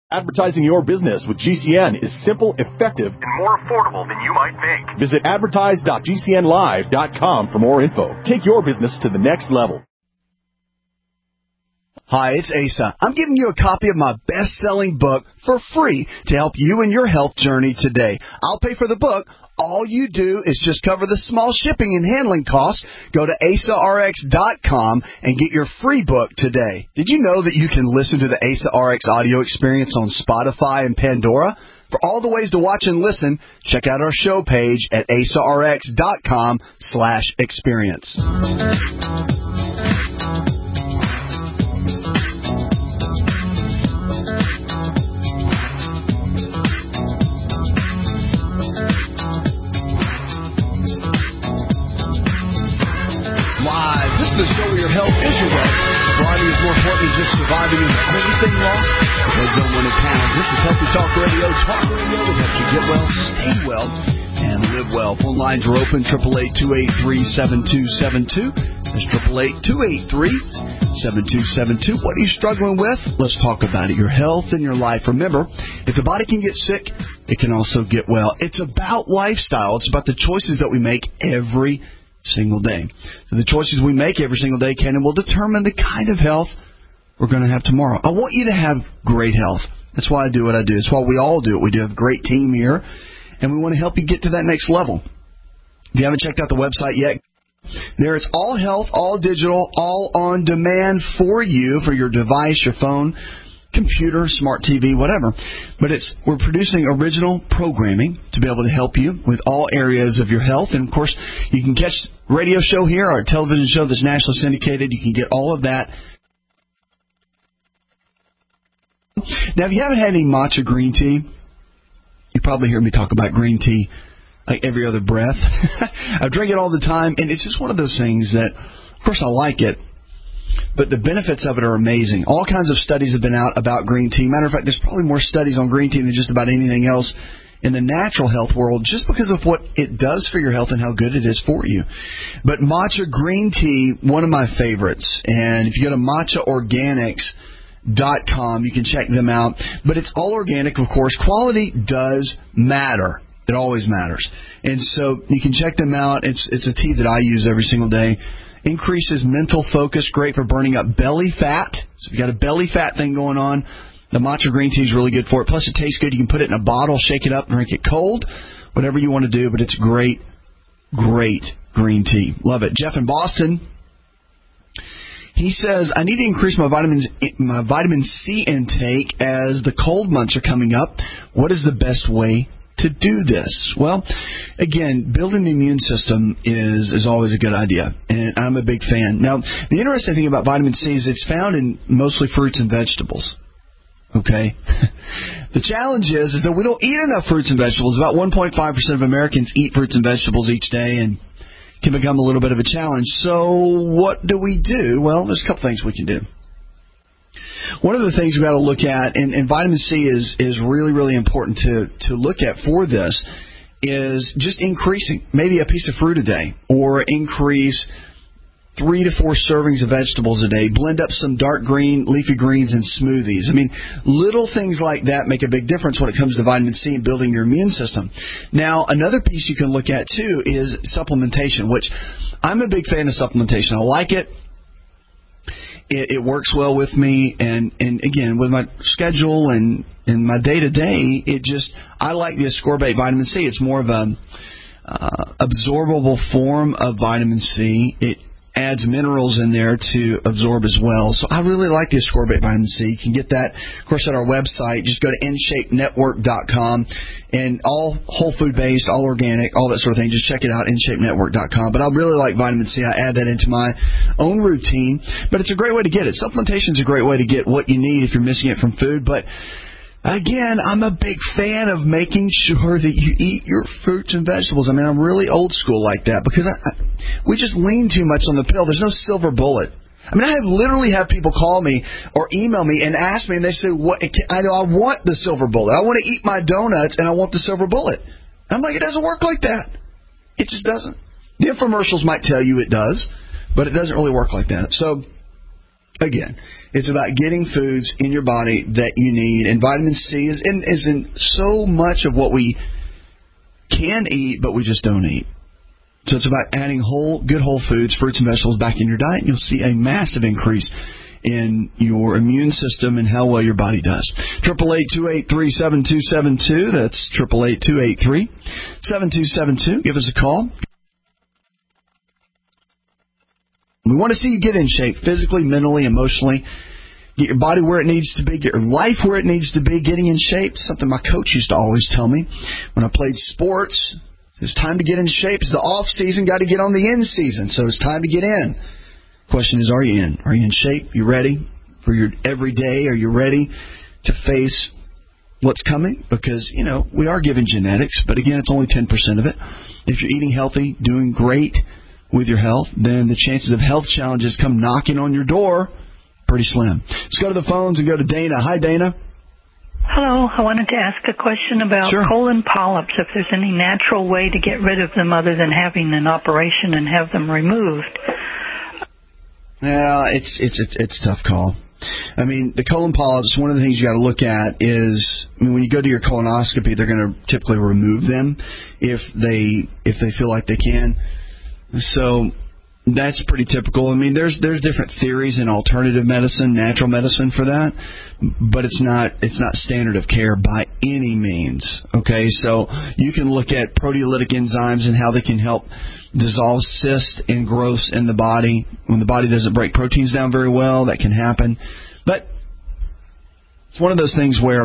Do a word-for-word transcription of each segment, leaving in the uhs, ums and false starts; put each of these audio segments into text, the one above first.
Advertising your business with G C N is simple, effective, and more affordable than you might think. Visit advertise dot g c n live dot com for more info. Take your business to the next level. Hi, it's Asa. I'm giving you a copy of my best-selling book for free to help you in your health journey today. I'll pay for the book. All you do is just cover the small shipping and handling costs. Go to asa r x dot com and get your free book today. Did you know that you can listen to the Asa R X audio experience on Spotify and Pandora? For all the ways to watch and listen, check out our show page at asa r x dot com slash experience. The show where your health is your wealth. Variety is more important than just surviving and everything lost. Red Zone one and pounds. This is Healthy Talk Radio. Talk Radio that helps you get well, stay well, and live well. Phone lines are open. triple eight, two eight three, seven two seven two. That's triple eight, two eight three, seven two seven two. What are you struggling with? Let's talk about it. Your health and your life. Remember, if the body can get sick, it can also get well. It's about lifestyle. It's about the choices that we make every single day. So the choices we make every single day can and will determine the kind of health we're going to have tomorrow. I want you to have great health. That's why I do what I do. It's why we all do it. We do have a great team here, and we want to help you get to that next level. If you haven't checked out the website yet, there it's all health, all digital, all on demand for you, for your device, your phone, computer, smart T V, whatever. But it's we're producing original programming to be able to help you with all areas of your health. And, of course, you can catch radio show here, our television show that's nationally syndicated. You can get all of that. Now, if you haven't had any matcha green tea, you probably hear me talk about green tea like every other breath. I drink it all the time, and it's just one of those things that, of course, I like it. But the benefits of it are amazing. All kinds of studies have been out about green tea. Matter of fact, there's probably more studies on green tea than just about anything else in the natural health world, just because of what it does for your health and how good it is for you. But matcha green tea, one of my favorites. And if you go to matcha organics dot com, you can check them out. But it's all organic, of course. Quality does matter. It always matters. And so you can check them out. It's it's a tea that I use every single day. Increases mental focus, great for burning up belly fat. So if you've got a belly fat thing going on, the matcha green tea is really good for it. Plus, it tastes good. You can put it in a bottle, shake it up, drink it cold, whatever you want to do. But it's great, great green tea. Love it. Jeff in Boston, he says, I need to increase my vitamins, my vitamin C intake as the cold months are coming up. What is the best way to do this? Well, again, building the immune system is, is always a good idea, and I'm a big fan. Now, the interesting thing about vitamin C is it's found in mostly fruits and vegetables. Okay? The challenge is, is that we don't eat enough fruits and vegetables. About one point five percent of Americans eat fruits and vegetables each day, and can become a little bit of a challenge. So what do we do? Well, there's a couple things we can do. One of the things we've got to look at, and, and vitamin C is, is really, really important to, to look at for this, is just increasing maybe a piece of fruit a day, or increase three to four servings of vegetables a day. Blend up some dark green, leafy greens in smoothies. I mean, little things like that make a big difference when it comes to vitamin C and building your immune system. Now, another piece you can look at, too, is supplementation, which I'm a big fan of supplementation. I like it. It, it works well with me, and, and again, with my schedule and, and my day-to-day, it just, I like the ascorbate vitamin C. It's more of a uh, absorbable form of vitamin C. It adds minerals in there to absorb as well. So I really like the ascorbate vitamin C. You can get that, of course, at our website. Just go to N Shape Network dot com, and all whole food based, all organic, all that sort of thing. Just check it out, N Shape Network dot com. But I really like vitamin C. I add that into my own routine. But it's a great way to get it. Supplementation is a great way to get what you need if you're missing it from food. But again, I'm a big fan of making sure that you eat your fruits and vegetables. I mean, I'm really old school like that because I, I, we just lean too much on the pill. There's no silver bullet. I mean, I have literally have people call me or email me and ask me, and they say, "What? I know I want the silver bullet. I want to eat my donuts, and I want the silver bullet." I'm like, it doesn't work like that. It just doesn't. The infomercials might tell you it does, but it doesn't really work like that. So Again, it's about getting foods in your body that you need. And vitamin C is in, is in so much of what we can eat, but we just don't eat. So it's about adding whole, good whole foods, fruits and vegetables back in your diet, and you'll see a massive increase in your immune system and how well your body does. Triple eight two eight three seven two seven two. That's triple eight two eight three seven two seven two. Give us a call. We want to see you get in shape physically, mentally, emotionally. Get your body where it needs to be. Get your life where it needs to be. Getting in shape, something my coach used to always tell me when I played sports. It's time to get in shape. It's the off season. Got to get on the in season. So it's time to get in. Question is, are you in? Are you in shape? You ready for your everyday? Are you ready to face what's coming? Because, you know, we are given genetics, but again, it's only ten percent of it. If you're eating healthy, doing great with your health, then the chances of health challenges come knocking on your door pretty slim. Let's go to the phones and go to Dana. Hi, Dana. Hello. I wanted to ask a question about sure. colon polyps, if there's any natural way to get rid of them other than having an operation and have them removed. Yeah, it's it's it's it's a tough call. I mean, the colon polyps, one of the things you got to look at is, I mean, when you go to your colonoscopy, they're going to typically remove them if they if they feel like they can. So that's pretty typical. I mean, there's there's different theories in alternative medicine, natural medicine for that, but it's not it's not standard of care by any means. Okay, so you can look at proteolytic enzymes and how they can help dissolve cysts and growths in the body. When the body doesn't break proteins down very well, that can happen. But it's one of those things where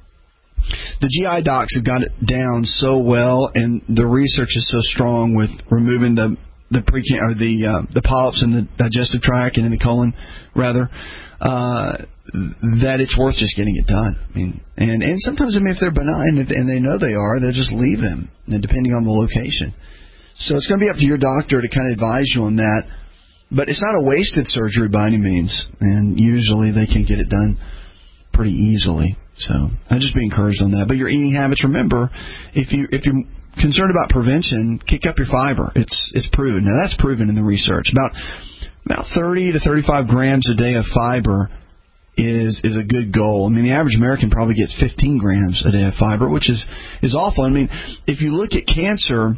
the G I docs have got it down so well, and the research is so strong with removing the the pre or the uh, the polyps in the digestive tract and in the colon, rather, uh, that it's worth just getting it done. I mean, and and sometimes, I mean, if they're benign and they know they are, they'll just leave them, depending on the location. So it's going to be up to your doctor to kind of advise you on that. But it's not a wasted surgery by any means, and usually they can get it done pretty easily. So I'd just be encouraged on that. But your eating habits, remember, if you if you're concerned about prevention, kick up your fiber. It's it's proven. Now that's proven in the research. About about thirty to thirty-five grams a day of fiber is is a good goal. I mean, the average American probably gets fifteen grams a day of fiber, which is is awful. I mean, if you look at cancer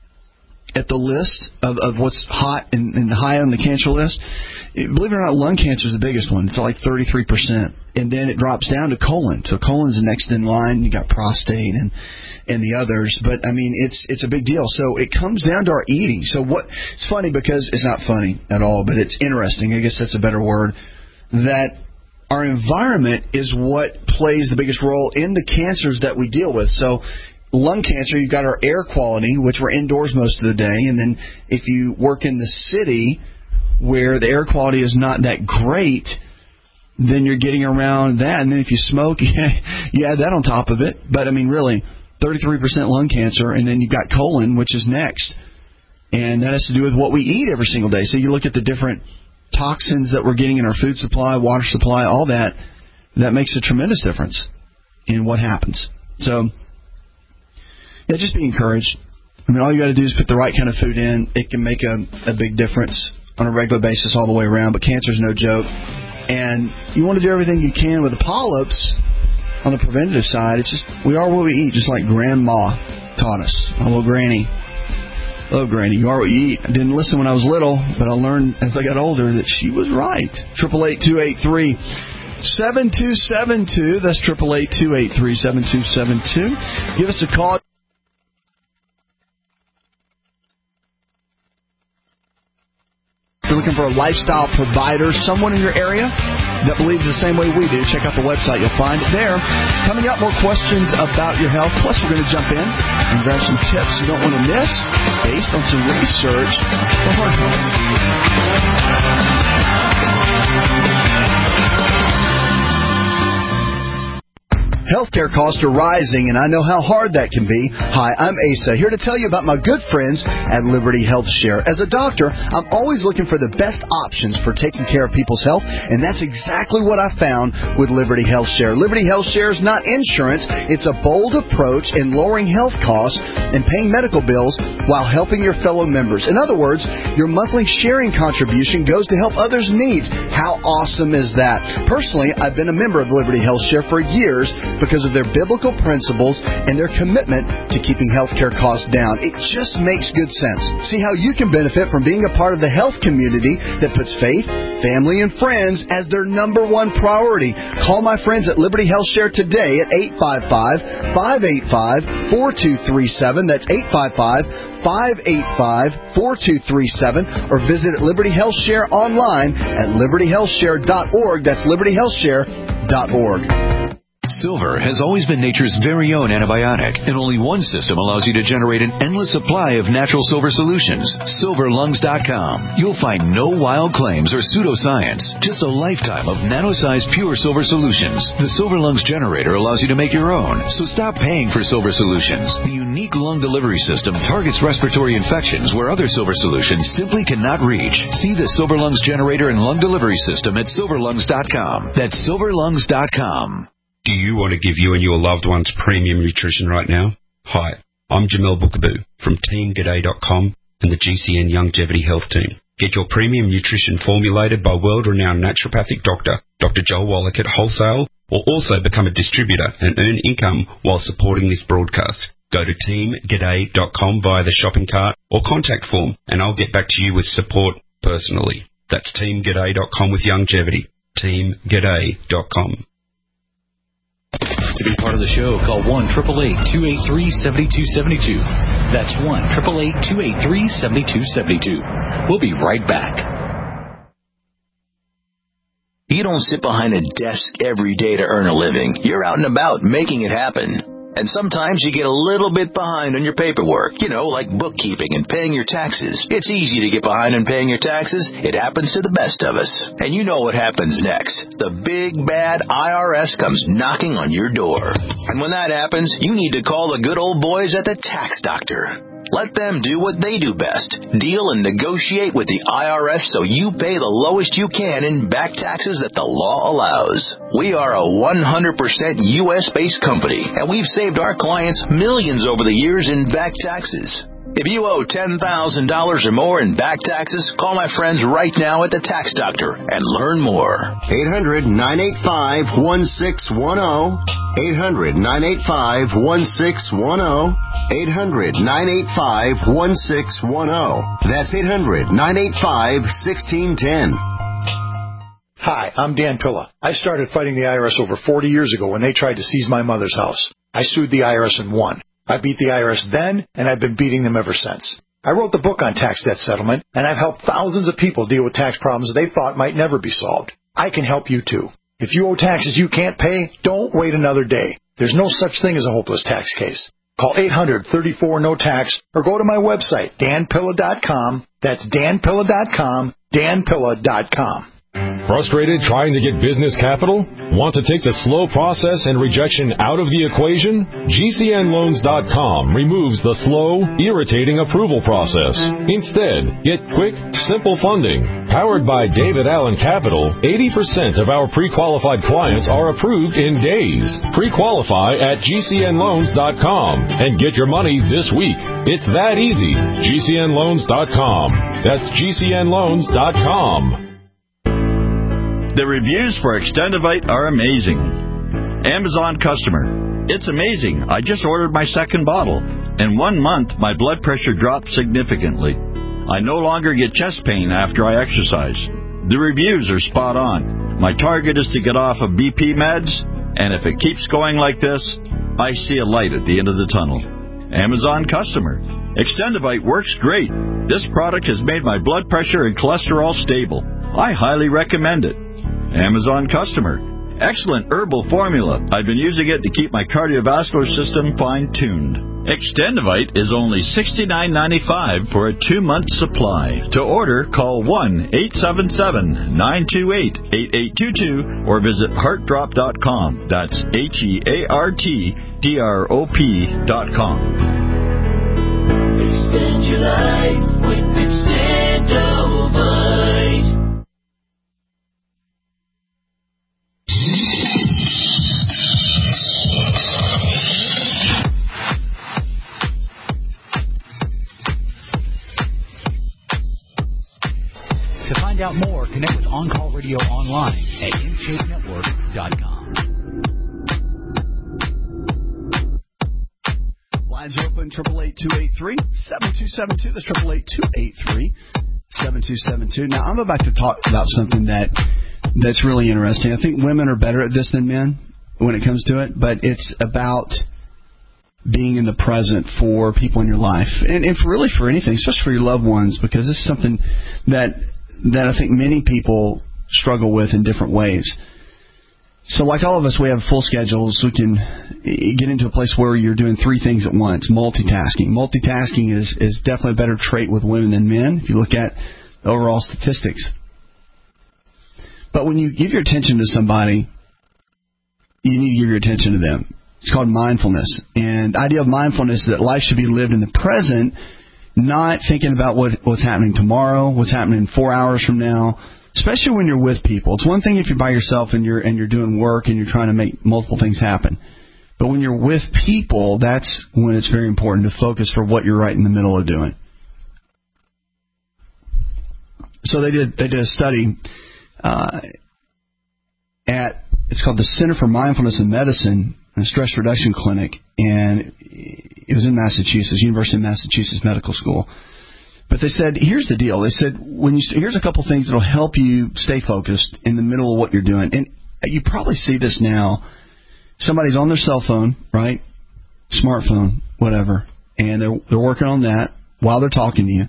at the list of, of what's hot and, and high on the cancer list, it, believe it or not, lung cancer is the biggest one. It's like thirty-three percent. And then it drops down to colon. So colon's the next in line. You got prostate and and the others. But, I mean, it's it's a big deal. So it comes down to our eating. So what? It's funny because it's not funny at all, but it's interesting. I guess that's a better word. That our environment is what plays the biggest role in the cancers that we deal with. So lung cancer, you've got our air quality, which we're indoors most of the day. And then if you work in the city where the air quality is not that great, then you're getting around that. And then if you smoke, you add that on top of it. But, I mean, really, thirty-three percent lung cancer, and then you've got colon, which is next. And that has to do with what we eat every single day. So you look at the different toxins that we're getting in our food supply, water supply, all that. That makes a tremendous difference in what happens. So, yeah, just be encouraged. I mean, all you got to do is put the right kind of food in. It can make a, a big difference on a regular basis all the way around. But cancer is no joke. And you want to do everything you can with the polyps on the preventative side. It's just, we are what we eat, just like Grandma taught us. My little granny. Love Granny. You are what you eat. I didn't listen when I was little, but I learned as I got older that she was right. Triple eight two eight three seven two seven two. That's triple eight two eight three seven two seven two. Give us a call. If you're looking for a lifestyle provider, someone in your area that believes the same way we do, check out the website. You'll find it there. Coming up, more questions about your health. Plus, we're going to jump in and grab some tips you don't want to miss based on some research for heart health. Healthcare costs are rising, and I know how hard that can be. Hi, I'm Asa, here to tell you about my good friends at Liberty Health Share. As a doctor, I'm always looking for the best options for taking care of people's health, and that's exactly what I found with Liberty Health Share. Liberty Health Share is not insurance. It's a bold approach in lowering health costs and paying medical bills while helping your fellow members. In other words, your monthly sharing contribution goes to help others' needs. How awesome is that? Personally, I've been a member of Liberty Health Share for years because of their biblical principles and their commitment to keeping healthcare costs down. It just makes good sense. See how you can benefit from being a part of the health community that puts faith, family, and friends as their number one priority. Call my friends at Liberty Health Share today at eight five five, five eight five, four two three seven. That's eight five five, five eight five, four two three seven. Or visit Liberty Health Share online at liberty health share dot org. That's liberty health share dot org. Silver has always been nature's very own antibiotic, and only one system allows you to generate an endless supply of natural silver solutions. silver lungs dot com. You'll find no wild claims or pseudoscience, just a lifetime of nano-sized pure silver solutions. The Silver Lungs generator allows you to make your own, so stop paying for silver solutions. The unique lung delivery system targets respiratory infections where other silver solutions simply cannot reach. See the Silver Lungs generator and lung delivery system at silver lungs dot com. That's silver lungs dot com. Do you want to give you and your loved ones premium nutrition right now? Hi, I'm Jamel Bookaboo from team g'day dot com and the G C N Longevity Health Team. Get your premium nutrition formulated by world-renowned naturopathic doctor, Doctor Joel Wallach at wholesale, or also become a distributor and earn income while supporting this broadcast. Go to team g'day dot com via the shopping cart or contact form, and I'll get back to you with support personally. That's team g'day dot com with longevity. team g'day dot com. To be part of the show, call one eight eight eight, two eight three, seven two seven two. That's one eight eight eight, two eight three, seven two seven two. We'll be right back. You don't sit behind a desk every day to earn a living. You're out and about making it happen. And sometimes you get a little bit behind on your paperwork, you know, like bookkeeping and paying your taxes. It's easy to get behind on paying your taxes. It happens to the best of us. And you know what happens next. The big, bad I R S comes knocking on your door. And when that happens, you need to call the good old boys at the Tax Doctor. Let them do what they do best. Deal and negotiate with the I R S so you pay the lowest you can in back taxes that the law allows. We are a one hundred percent U S-based company, and we've saved our clients millions over the years in back taxes. If you owe ten thousand dollars or more in back taxes, call my friends right now at the Tax Doctor and learn more. eight hundred, nine eight five, one six one zero. eight hundred, nine eight five, one six one zero. eight hundred, nine eight five, one six one zero. That's eight hundred, nine eight five, one six one zero. Hi, I'm Dan Pilla. I started fighting the I R S over forty years ago when they tried to seize my mother's house. I sued the I R S and won. I beat the I R S then, and I've been beating them ever since. I wrote the book on tax debt settlement, and I've helped thousands of people deal with tax problems they thought might never be solved. I can help you, too. If you owe taxes you can't pay, don't wait another day. There's no such thing as a hopeless tax case. Call eight hundred, thirty-four, no tax, or go to my website, dan pilla dot com. That's dan pilla dot com, dan pilla dot com. Frustrated trying to get business capital? Want to take the slow process and rejection out of the equation? G C N loans dot com removes the slow, irritating approval process. Instead, get quick, simple funding. Powered by David Allen Capital, eighty percent of our pre-qualified clients are approved in days. Pre-qualify at G C N loans dot com and get your money this week. It's that easy. G C N loans dot com. That's G C N loans dot com. The reviews for Extendivite are amazing. Amazon customer. It's amazing. I just ordered my second bottle. In one month, my blood pressure dropped significantly. I no longer get chest pain after I exercise. The reviews are spot on. My target is to get off of B P meds, and if it keeps going like this, I see a light at the end of the tunnel. Amazon customer. Extendivite works great. This product has made my blood pressure and cholesterol stable. I highly recommend it. Amazon customer. Excellent herbal formula. I've been using it to keep my cardiovascular system fine-tuned. Extendivite is only sixty-nine ninety-five for a two-month supply. To order, call one eight seven seven, nine two eight, eight eight two two or visit heart drop dot com. That's H E A R T D R O P dot com. Extend your life with Extendivite. To find out more, connect with On Call Radio online at in shape network dot com. Lines are open, eight eight eight, two eight three, seven two seven two. That's eight eight eight, two eight three, seven two seven two. Now, I'm about to talk about something that that's really interesting. I think women are better at this than men when it comes to it, but it's about being in the present for people in your life, and, and for really for anything, especially for your loved ones, because this is something that that I think many people struggle with in different ways. So like all of us, we have full schedules. We can get into a place where you're doing three things at once, multitasking. Multitasking is, is definitely a better trait with women than men if you look at the overall statistics. But when you give your attention to somebody, you need to give your attention to them. It's called mindfulness. And the idea of mindfulness is that life should be lived in the present, not thinking about what, what's happening tomorrow, what's happening four hours from now, especially when you're with people. It's one thing if you're by yourself and you're and you're doing work and you're trying to make multiple things happen. But when you're with people, that's when it's very important to focus for what you're right in the middle of doing. So they did they did a study uh, at it's called the Center for Mindfulness in Medicine, a stress reduction clinic, and it was in Massachusetts, University of Massachusetts Medical School. But they said, here's the deal. They said, when you here's a couple things that will help you stay focused in the middle of what you're doing. And you probably see this now. Somebody's on their cell phone, right? Smartphone, whatever. And they're they're working on that while they're talking to you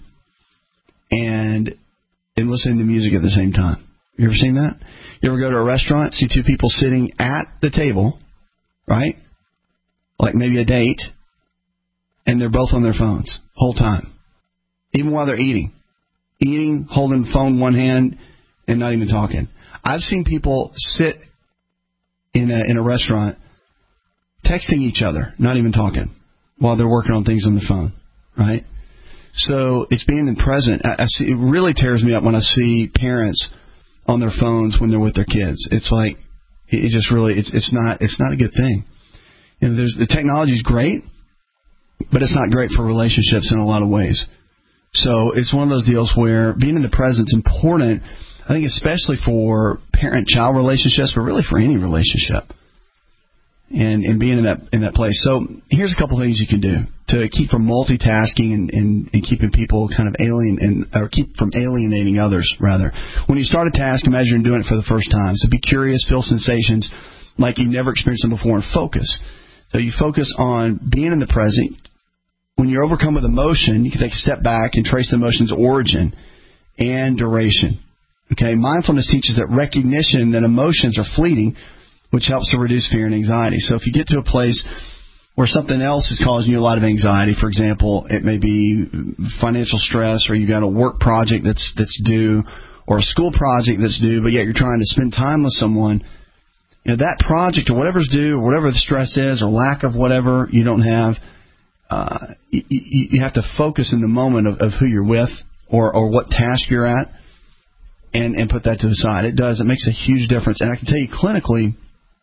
and, and listening to music at the same time. You ever seen that? You ever go to a restaurant, see two people sitting at the table, right? Like maybe a date, and they're both on their phones whole time. Even while they're eating. Eating, holding the phone in one hand, and not even talking. I've seen people sit in a in a restaurant texting each other, not even talking, while they're working on things on the phone, right? So it's being in the present. I, I see, it really tears me up when I see parents on their phones when they're with their kids. It's like, it just really, it's it's not it's not a good thing. And there's the technology is great, but it's not great for relationships in a lot of ways. So it's one of those deals where being in the present is important, I think especially for parent-child relationships, but really for any relationship, and, and being in that in that place. So here's a couple things you can do to keep from multitasking and, and, and keeping people kind of alien and or keep from alienating others, rather. When you start a task, imagine you're doing it for the first time. So be curious, feel sensations like you've never experienced them before, and focus. So you focus on being in the present. When you're overcome with emotion, you can take a step back and trace the emotion's origin and duration. Okay, mindfulness teaches that recognition that emotions are fleeting, which helps to reduce fear and anxiety. So if you get to a place where something else is causing you a lot of anxiety, for example, it may be financial stress, or you got a work project that's that's due, or a school project that's due, but yet you're trying to spend time with someone, you know, that project or whatever's due, or whatever the stress is, or lack of whatever you don't have, Uh, you, you have to focus in the moment of, of who you're with or, or what task you're at, and, and put that to the side. It does. It makes a huge difference. And I can tell you clinically,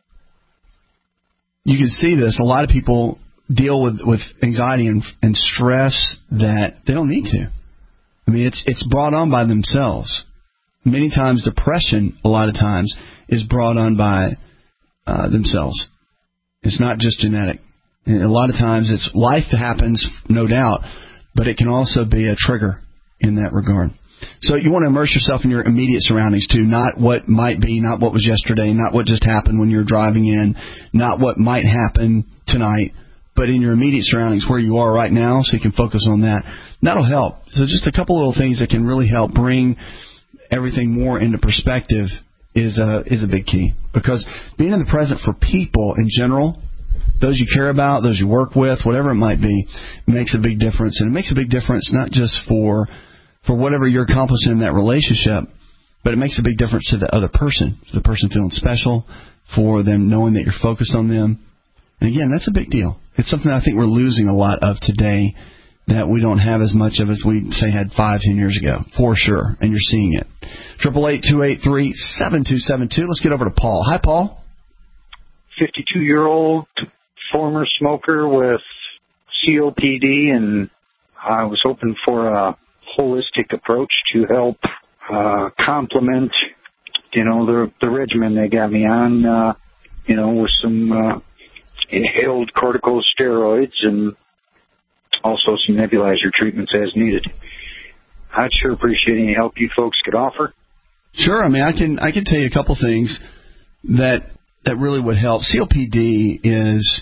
you can see this. A lot of people deal with, with anxiety and, and stress that they don't need to. I mean, it's it's brought on by themselves. Many times depression, a lot of times, is brought on by uh, themselves. It's not just genetic. And a lot of times it's life that happens, no doubt, but it can also be a trigger in that regard. So you want to immerse yourself in your immediate surroundings too, not what might be, not what was yesterday, not what just happened when you were driving in, not what might happen tonight, but in your immediate surroundings where you are right now, so you can focus on that. That'll help. So just a couple little things that can really help bring everything more into perspective is a, is a big key. Because being in the present for people in general those you care about, those you work with, whatever it might be, makes a big difference. And it makes a big difference not just for for whatever you're accomplishing in that relationship, but it makes a big difference to the other person, to the person feeling special, for them knowing that you're focused on them. And again, that's a big deal. It's something I think we're losing a lot of today that we don't have as much of as we, say, had five, ten years ago, for sure, and you're seeing it. eight eight eight, two eight three, seven two seven two. Let's get over to Paul. Hi, Paul. fifty-two-year-old former smoker with C O P D, and I was hoping for a holistic approach to help uh, complement, you know, the, the regimen they got me on, uh, you know, with some uh, inhaled corticosteroids and also some nebulizer treatments as needed. I'd sure appreciate any help you folks could offer. Sure. I mean, I can I can tell you a couple things that that really would help. C O P D is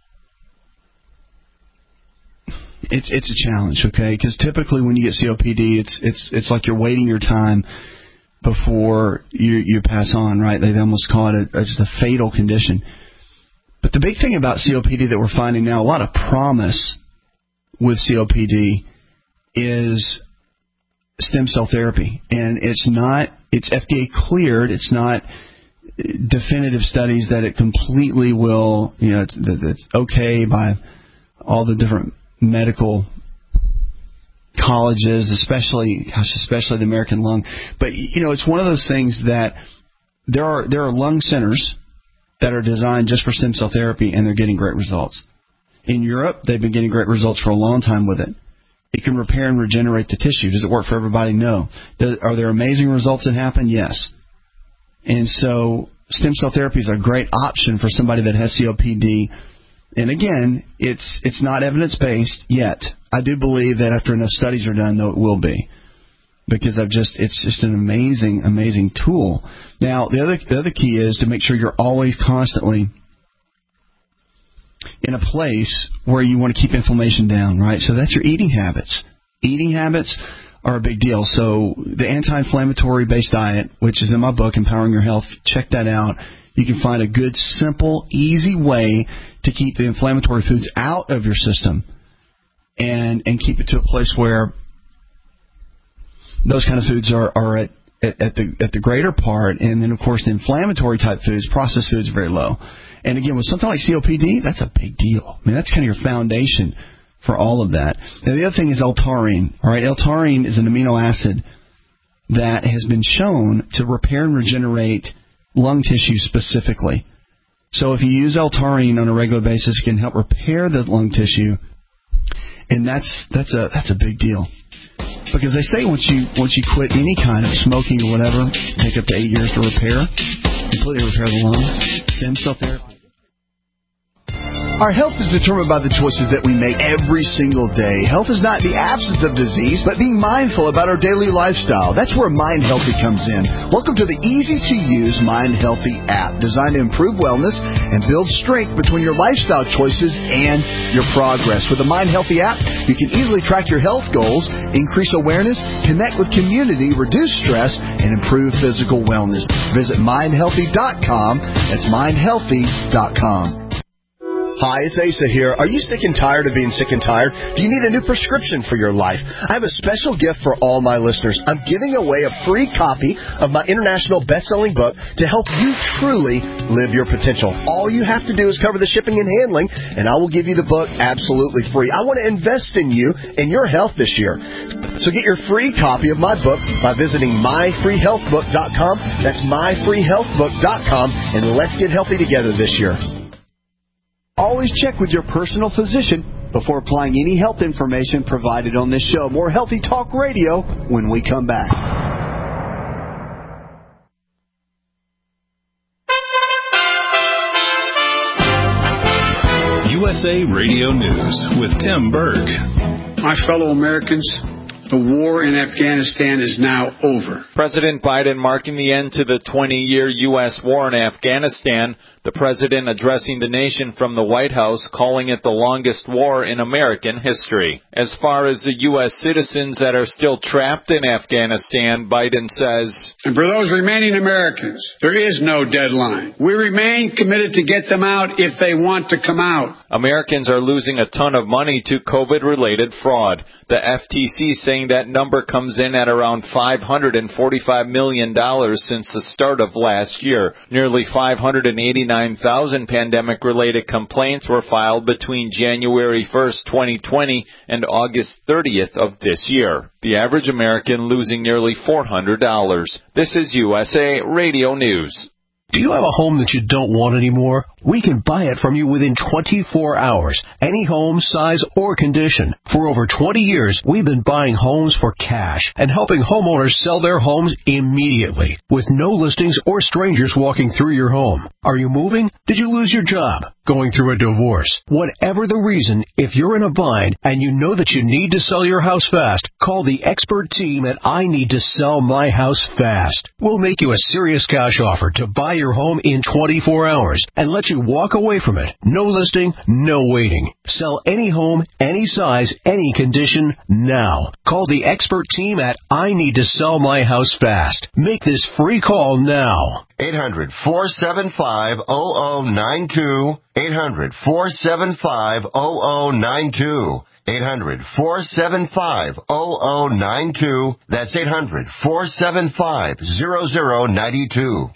it's it's a challenge, okay? Because typically when you get C O P D, it's it's it's like you're waiting your time before you you pass on, right? They almost call it a, just a fatal condition. But the big thing about C O P D that we're finding now, a lot of promise with C O P D is stem cell therapy. And it's not, it's F D A cleared, it's not definitive studies that it completely will, you know, it's, it's okay by all the different medical colleges, especially, gosh, especially the American Lung. But, you know, it's one of those things that there are, there are lung centers that are designed just for stem cell therapy, and they're getting great results. In Europe, they've been getting great results for a long time with it. It can repair and regenerate the tissue. Does it work for everybody? No. Does, are there amazing results that happen? Yes. And so stem cell therapy is a great option for somebody that has C O P D. And again, it's it's not evidence-based yet. I do believe that after enough studies are done, though, it will be. Because I've just it's just an amazing, amazing tool. Now, the other the other key is to make sure you're always constantly in a place where you want to keep inflammation down, right? So that's your eating habits. Eating habits are a big deal. So the anti-inflammatory based diet, which is in my book, Empowering Your Health, check that out. You can find a good, simple, easy way to keep the inflammatory foods out of your system and and keep it to a place where those kind of foods are, are at, at, at the at the greater part. And then, of course, the inflammatory type foods, processed foods, are very low. And again, with something like C O P D, that's a big deal. I mean, that's kind of your foundation for all of that. Now, the other thing is L-taurine. All right, L-taurine is an amino acid that has been shown to repair and regenerate lung tissue specifically. So if you use L-taurine on a regular basis, it can help repair the lung tissue, and that's that's a that's a big deal. Because they say once you once you quit any kind of smoking or whatever, take up to eight years to repair, completely repair the lung. Stem cell therapy. Our health is determined by the choices that we make every single day. Health is not the absence of disease, but being mindful about our daily lifestyle. That's where Mind Healthy comes in. Welcome to the easy-to-use Mind Healthy app, designed to improve wellness and build strength between your lifestyle choices and your progress. With the Mind Healthy app, you can easily track your health goals, increase awareness, connect with community, reduce stress, and improve physical wellness. Visit mind healthy dot com. That's mind healthy dot com. Hi, it's Asa here. Are you sick and tired of being sick and tired? Do you need a new prescription for your life? I have a special gift for all my listeners. I'm giving away a free copy of my international best-selling book to help you truly live your potential. All you have to do is cover the shipping and handling, and I will give you the book absolutely free. I want to invest in you and your health this year. So get your free copy of my book by visiting my free health book dot com. That's my free health book dot com, and let's get healthy together this year. Always check with your personal physician before applying any health information provided on this show. More Healthy Talk Radio when we come back. U S A Radio News with Tim Berg. My fellow Americans, The war in Afghanistan is now over. President Biden marking the end to the twenty-year U S war in Afghanistan. The president addressing the nation from the White House, calling it the longest war in American history. As far as the U S citizens that are still trapped in Afghanistan, Biden says, and for those remaining Americans, there is no deadline. We remain committed to get them out if they want to come out. Americans are losing a ton of money to COVID-related fraud. The F T C saying that number comes in at around five hundred forty-five million dollars since the start of last year. Nearly five hundred eighty-nine thousand pandemic-related complaints were filed between January first, twenty twenty and August thirtieth of this year. The average American losing nearly four hundred dollars. This is U S A Radio News. Do you have a home that you don't want anymore? We can buy it from you within twenty-four hours. Any home, size, or condition. For over twenty years, we've been buying homes for cash and helping homeowners sell their homes immediately with no listings or strangers walking through your home. Are you moving? Did you lose your job? Going through a divorce? Whatever the reason, if you're in a bind and you know that you need to sell your house fast, call the expert team at I Need to Sell My House Fast. We'll make you a serious cash offer to buy your home in twenty-four hours and let you walk away from it. No listing, no waiting. Sell any home, any size, any condition, now. Call the expert team at I Need to Sell My House Fast. Make this free call now. eight hundred, four seven five, zero zero nine two. eight hundred, four seven five, zero zero nine two. eight hundred, four seven five, zero zero nine two. That's eight hundred, four seven five, zero zero nine two.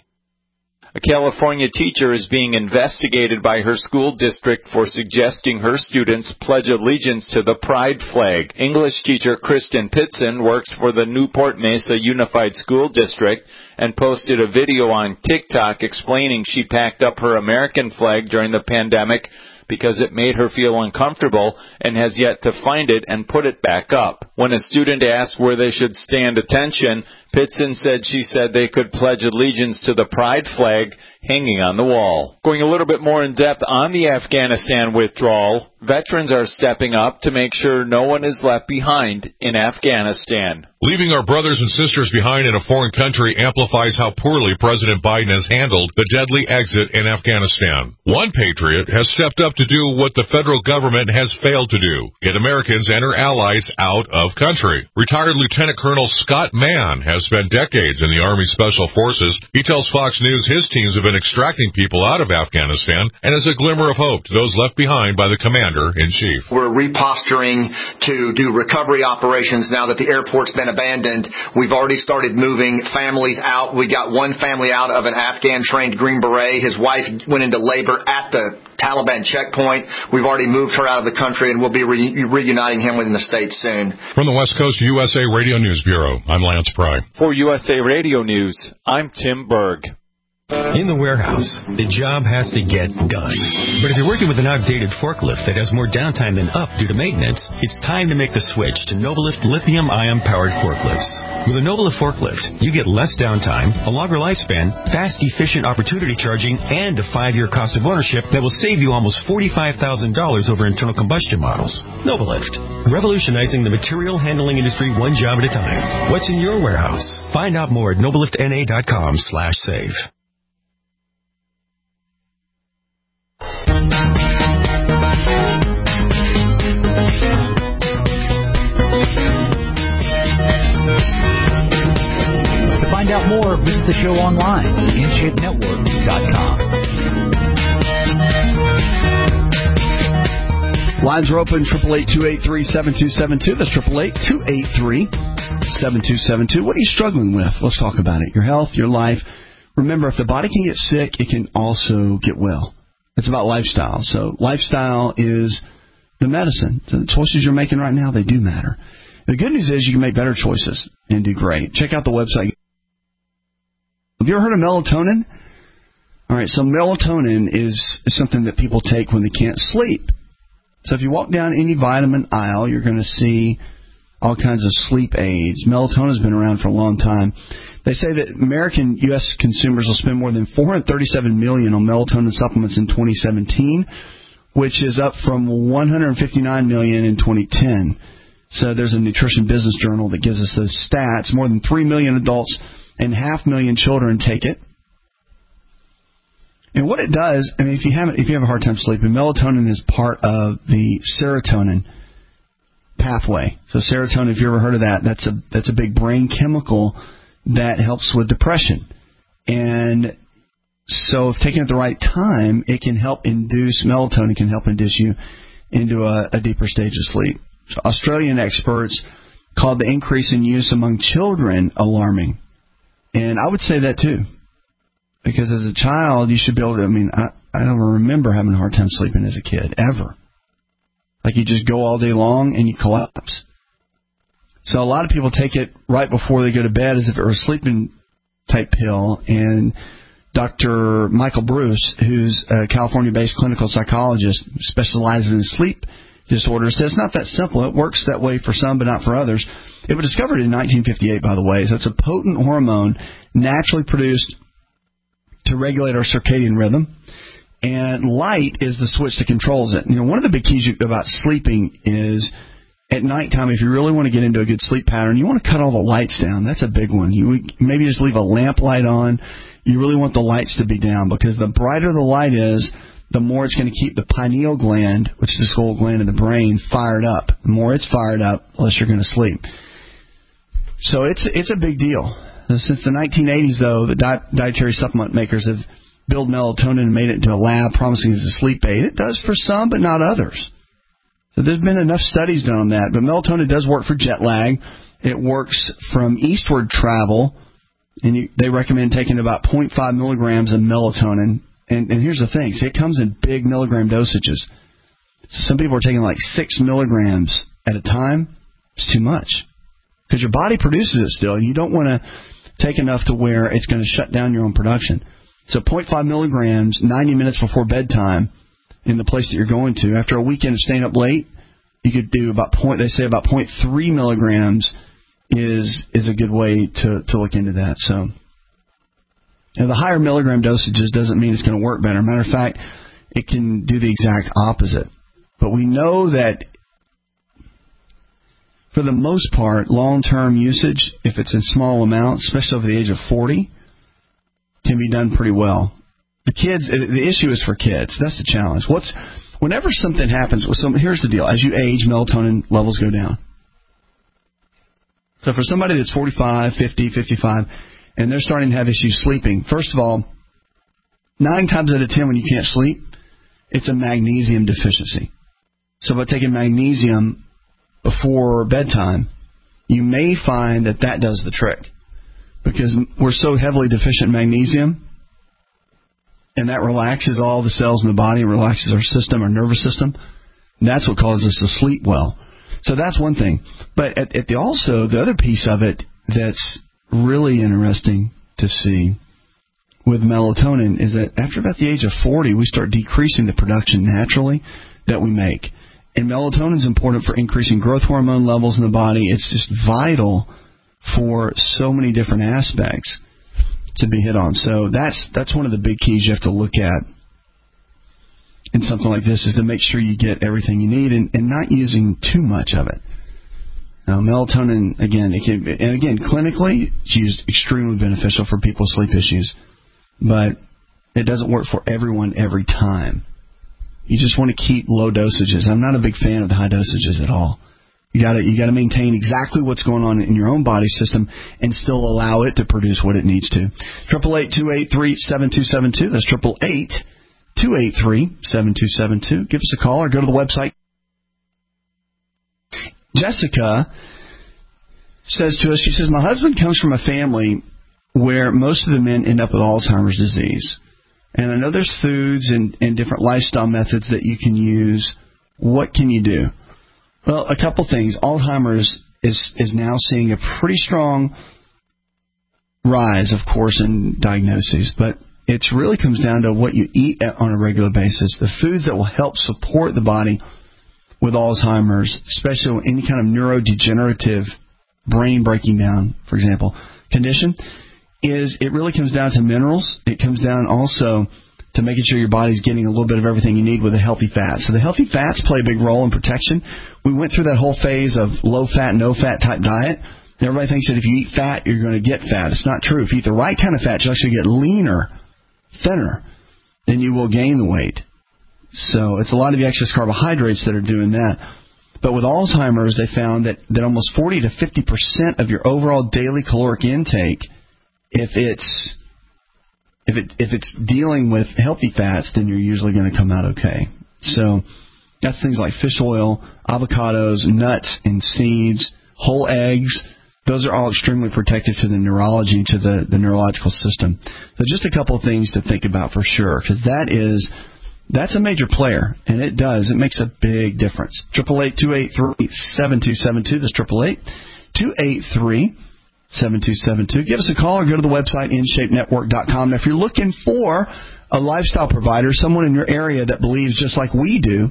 A California teacher is being investigated by her school district for suggesting her students pledge allegiance to the pride flag. English teacher Kristen Pitson works for the Newport Mesa Unified School District and posted a video on TikTok explaining she packed up her American flag during the pandemic because it made her feel uncomfortable and has yet to find it and put it back up. When a student asked where they should stand attention, Pitson said she said they could pledge allegiance to the pride flag hanging on the wall. Going a little bit more in depth on the Afghanistan withdrawal, veterans are stepping up to make sure no one is left behind in Afghanistan. Leaving our brothers and sisters behind in a foreign country amplifies how poorly President Biden has handled the deadly exit in Afghanistan. One patriot has stepped up to do what the federal government has failed to do, get Americans and our allies out of country. Retired Lieutenant Colonel Scott Mann has spent decades in the Army Special Forces. He tells Fox News his teams have been extracting people out of Afghanistan and is a glimmer of hope to those left behind by the Commander-in-Chief. We're reposturing to do recovery operations now that the airport's been abandoned. We've already started moving families out. We got one family out of an Afghan-trained Green Beret. His wife went into labor at the Taliban checkpoint. We've already moved her out of the country, and we'll be re- reuniting him within the States soon. From the West Coast U S A Radio News Bureau, I'm Lance Pry. For U S A Radio News, I'm Tim Berg. In the warehouse, the job has to get done. But if you're working with an outdated forklift that has more downtime than up due to maintenance, it's time to make the switch to Novalift lithium-ion powered forklifts. With a Novalift forklift, you get less downtime, a longer lifespan, fast, efficient opportunity charging, and a five-year cost of ownership that will save you almost forty-five thousand dollars over internal combustion models. Novalift, revolutionizing the material handling industry one job at a time. What's in your warehouse? Find out more at novaliftna.com slash save. To find out more, visit the show online at in shape network dot com. Lines are open, triple eight, two eight three, seven two seven two. That's triple eight, two eight three, seven two seven two. What are you struggling with? Let's talk about it. Your health, your life. Remember, if the body can get sick, it can also get well. It's about lifestyle. So lifestyle is the medicine. So the choices you're making right now, they do matter. The good news is you can make better choices and do great. Check out the website. Have you ever heard of melatonin? All right, so melatonin is something that people take when they can't sleep. So if you walk down any vitamin aisle, you're going to see all kinds of sleep aids. Melatonin has been around for a long time. They say that American U S consumers will spend more than four hundred thirty-seven million dollars on melatonin supplements in twenty seventeen, which is up from one hundred fifty-nine million dollars in twenty ten. So there's a Nutrition Business Journal that gives us those stats. More than three million adults and half million children take it. And what it does, I mean, if you haven't, if you have a hard time sleeping, melatonin is part of the serotonin pathway. So serotonin, if you ever heard of that, that's a that's a big brain chemical that helps with depression. And so if taken at the right time, it can help induce, melatonin can help induce you into a, a deeper stage of sleep. So Australian experts called the increase in use among children alarming. And I would say that too. Because as a child, you should be able to, I mean, I, I don't remember having a hard time sleeping as a kid, ever. Like you just go all day long and you collapse. So a lot of people take it right before they go to bed as if it were a sleeping type pill. And Doctor Michael Bruce, who's a California-based clinical psychologist who specializes in sleep disorders, says it's not that simple. It works that way for some, but not for others. It was discovered in nineteen fifty-eight, by the way. So it's a potent hormone naturally produced to regulate our circadian rhythm, and light is the switch that controls it. You know, one of the big keys about sleeping is at nighttime, if you really want to get into a good sleep pattern, you want to cut all the lights down. That's a big one. You maybe just leave a lamp light on. You really want the lights to be down, because the brighter the light is, the more it's going to keep the pineal gland, which is the skull gland in the brain, fired up. The more it's fired up, the less you're going to sleep. So it's it's a big deal. Since the nineteen eighties, though, the di- dietary supplement makers have built melatonin and made it into a lab, promising as a sleep aid. It does for some, but not others. So there's been enough studies done on that. But melatonin does work for jet lag. It works from eastward travel, and you, they recommend taking about zero point five milligrams of melatonin. And, and here's the thing. See, it comes in big milligram dosages. So some people are taking like six milligrams at a time. It's too much. Because your body produces it still. You don't want to take enough to where it's going to shut down your own production. So zero point five milligrams, ninety minutes before bedtime in the place that you're going to. After a weekend of staying up late, you could do about point. They say about zero point three milligrams is is a good way to, to look into that. So now, the higher milligram dosages doesn't mean it's going to work better. Matter of fact, it can do the exact opposite. But we know that for the most part, long-term usage, if it's in small amounts, especially over the age of forty, can be done pretty well. The kids, the issue is for kids. That's the challenge. What's whenever something happens with some, here's the deal: as you age, melatonin levels go down. So for somebody that's forty-five, fifty, fifty-five, and they're starting to have issues sleeping, first of all, nine times out of ten when you can't sleep, it's a magnesium deficiency. So by taking magnesium before bedtime, you may find that that does the trick. Because we're so heavily deficient in magnesium, and that relaxes all the cells in the body, and relaxes our system, our nervous system. That's what causes us to sleep well. So that's one thing. But at, at the also, the other piece of it that's really interesting to see with melatonin is that after about the age of forty, we start decreasing the production naturally that we make. And melatonin is important for increasing growth hormone levels in the body. It's just vital for so many different aspects to be hit on. So that's that's one of the big keys you have to look at in something like this, is to make sure you get everything you need and, and not using too much of it. Now, melatonin, again, it can, and again, clinically, it's used extremely beneficial for people with sleep issues, but it doesn't work for everyone every time. You just want to keep low dosages. I'm not a big fan of the high dosages at all. You got to you got to maintain exactly what's going on in your own body system and still allow it to produce what it needs to. Triple eight two eight three seven two seven two. That's triple eight two eight three seven two seven two. Give us a call or go to the website. Jessica says to us, she says, my husband comes from a family where most of the men end up with Alzheimer's disease. And I know there's foods and, and different lifestyle methods that you can use. What can you do? Well, a couple things. Alzheimer's is, is now seeing a pretty strong rise, of course, in diagnoses. But it really comes down to what you eat on a regular basis. The foods that will help support the body with Alzheimer's, especially any kind of neurodegenerative brain breaking down, for example, condition, is it really comes down to minerals. It comes down also to making sure your body's getting a little bit of everything you need with a healthy fat. So the healthy fats play a big role in protection. We went through that whole phase of low-fat, no-fat type diet. Everybody thinks that if you eat fat, you're going to get fat. It's not true. If you eat the right kind of fat, you actually get leaner, thinner, then you will gain the weight. So it's a lot of the excess carbohydrates that are doing that. But with Alzheimer's, they found that, that almost forty to fifty percent of your overall daily caloric intake, if it's if it if it's dealing with healthy fats, then you're usually going to come out okay. So that's things like fish oil, avocados, nuts and seeds, whole eggs. Those are all extremely protective to the neurology, to the, the neurological system. So just a couple of things to think about for sure, because that is that's a major player, and it does. It makes a big difference. Triple eight two eight three seven two seven two. That's triple eight two eight three seven two seven two. Give us a call or go to the website in shape network dot com. Now, if you're looking for a lifestyle provider, someone in your area that believes just like we do,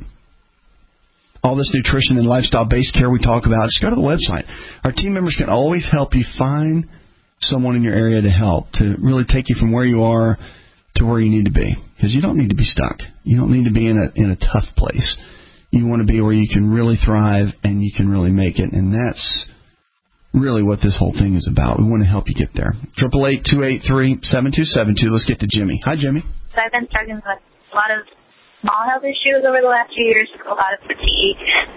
all this nutrition and lifestyle-based care we talk about, just go to the website. Our team members can always help you find someone in your area to help, to really take you from where you are to where you need to be. Because you don't need to be stuck. You don't need to be in a in a tough place. You want to be where you can really thrive and you can really make it. And that's really what this whole thing is about. We want to help you get there. triple eight two eight three seven two seven two. Let's get to Jimmy. Hi, Jimmy. So I've been struggling with a lot of small health issues over the last few years, a lot of fatigue,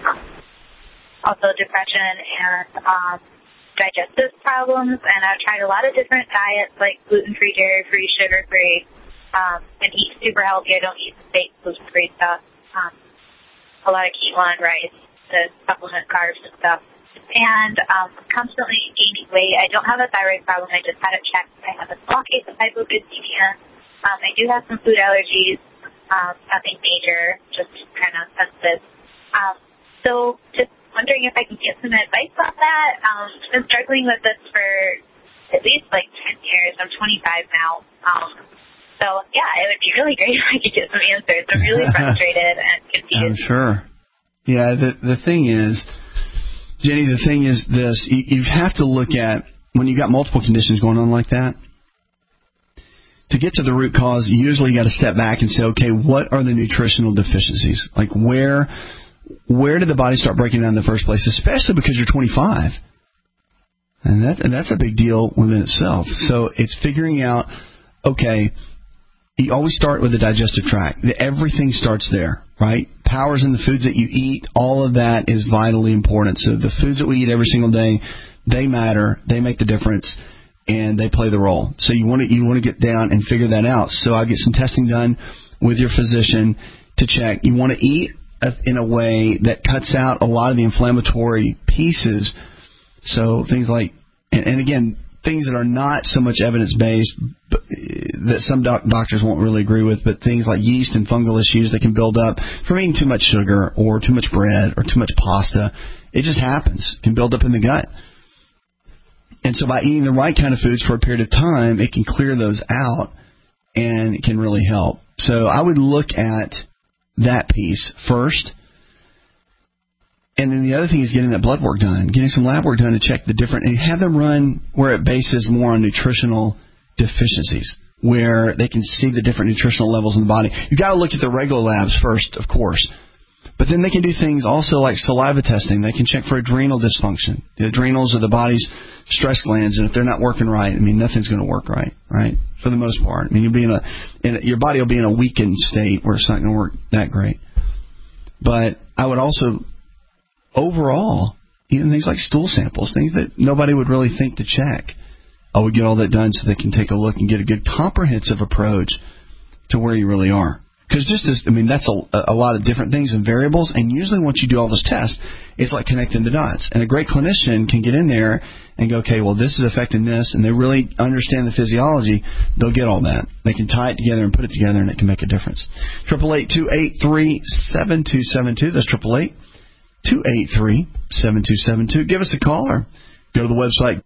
also depression and um, digestive problems. And I've tried a lot of different diets like gluten-free, dairy-free, sugar-free, um, and eat super healthy. I don't eat fake gluten-free stuff. Um, a lot of quinoa and rice to supplement carbs and stuff. And um, constantly gaining weight. I don't have a thyroid problem. I just had it checked. I have a small case of hypoglycemia. Um, I do have some food allergies. Um, nothing major, just kind of sensitive. Um, so just wondering if I can get some advice on that. Um, I've been struggling with this for at least like ten years. I'm twenty-five now. Um, so, yeah, it would be really great if I could get some answers. I'm really frustrated and confused. I'm sure. Yeah, the the thing is, Jenny, the thing is this. You, you have to look at, when you've got multiple conditions going on like that, to get to the root cause, you usually got to step back and say, okay, what are the nutritional deficiencies? Like where where did the body start breaking down in the first place, especially because you're twenty-five? And, that, and that's a big deal within itself. So it's figuring out, okay, you always start with the digestive tract. Everything starts there, right? Power's in the foods that you eat. All of that is vitally important. So the foods that we eat every single day, they matter. They make the difference. And they play the role. So you want to you want to get down and figure that out. So I'll get some testing done with your physician to check. You want to eat in a way that cuts out a lot of the inflammatory pieces. So things like, and, and again, things that are not so much evidence-based, that some doc- doctors won't really agree with, but things like yeast and fungal issues that can build up from eating too much sugar or too much bread or too much pasta. It just happens. It can build up in the gut. And so by eating the right kind of foods for a period of time, it can clear those out and it can really help. So I would look at that piece first. And then the other thing is getting that blood work done, getting some lab work done to check the different, and have them run where it bases more on nutritional deficiencies, where they can see the different nutritional levels in the body. You've got to look at the regular labs first, of course. But then they can do things also like saliva testing. They can check for adrenal dysfunction. The adrenals are the body's stress glands, and if they're not working right, I mean, nothing's going to work right, right, for the most part. I mean, you'll be in a, in a your body will be in a weakened state where it's not going to work that great. But I would also, overall, even things like stool samples, things that nobody would really think to check, I would get all that done so they can take a look and get a good comprehensive approach to where you really are. Because just as, I mean, that's a, a lot of different things and variables, and usually once you do all those tests, it's like connecting the dots. And a great clinician can get in there and go, okay, well, this is affecting this, and they really understand the physiology, they'll get all that. They can tie it together and put it together, and it can make a difference. triple eight two eight three seven two seven two. That's triple eight two eight three seven two seven two. Give us a call or go to the website.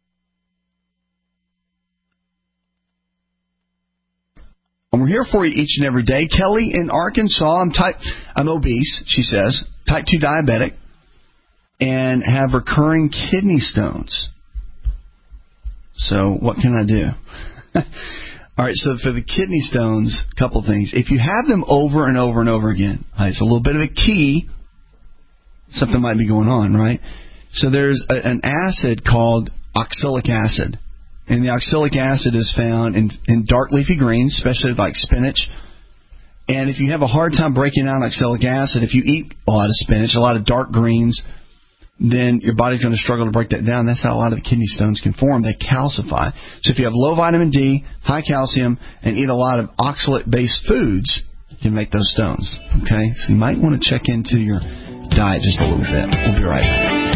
And we're here for you each and every day. Kelly in Arkansas, I'm type, I'm obese, she says, type two diabetic, and have recurring kidney stones. So what can I do? All right, so for the kidney stones, a couple things. If you have them over and over and over again, right, it's a little bit of a key. Something might be going on, right? So there's a, an acid called oxalic acid. And the oxalic acid is found in, in dark leafy greens, especially like spinach. And if you have a hard time breaking down oxalic acid, if you eat a lot of spinach, a lot of dark greens, then your body's going to struggle to break that down. That's how a lot of the kidney stones can form. They calcify. So if you have low vitamin D, high calcium, and eat a lot of oxalate-based foods, you can make those stones. Okay? So you might want to check into your diet just a little bit. We'll be right back.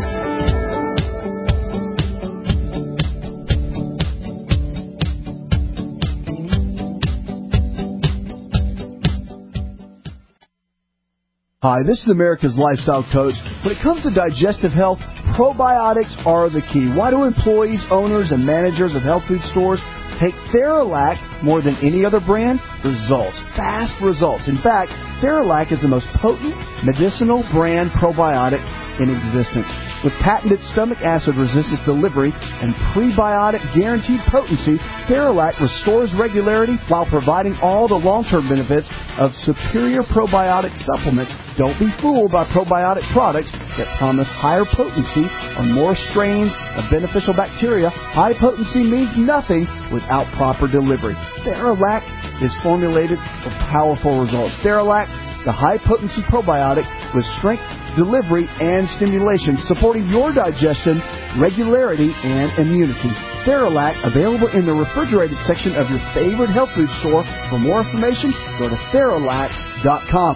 Hi, this is America's Lifestyle Coach. When it comes to digestive health, probiotics are the key. Why do employees, owners, and managers of health food stores take Theralac more than any other brand? Results. Fast results. In fact, Theralac is the most potent medicinal brand probiotic in existence. With patented stomach acid resistance delivery and prebiotic guaranteed potency, Theralac restores regularity while providing all the long-term benefits of superior probiotic supplements. Don't be fooled by probiotic products that promise higher potency or more strains of beneficial bacteria. High potency means nothing without proper delivery. Theralac is formulated for powerful results. Theralac, the high-potency probiotic with strength, delivery, and stimulation, supporting your digestion, regularity, and immunity. Theralac, available in the refrigerated section of your favorite health food store. For more information, go to Theralac dot com.